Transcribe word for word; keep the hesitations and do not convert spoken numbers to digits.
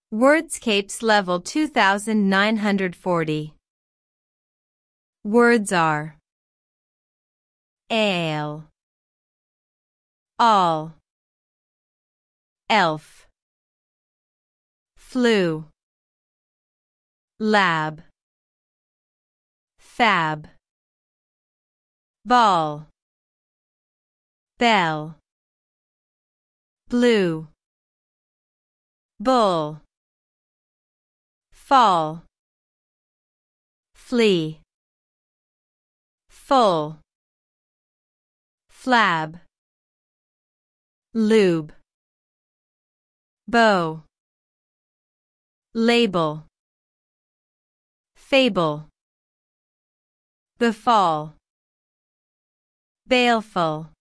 Wordscapes level two thousand nine hundred forty. Words are ale, all, elf, flu, lab, fab, ball, bell, blue, bull, fall, flea, full, flab, lube, bow, label, fable, befall, baleful,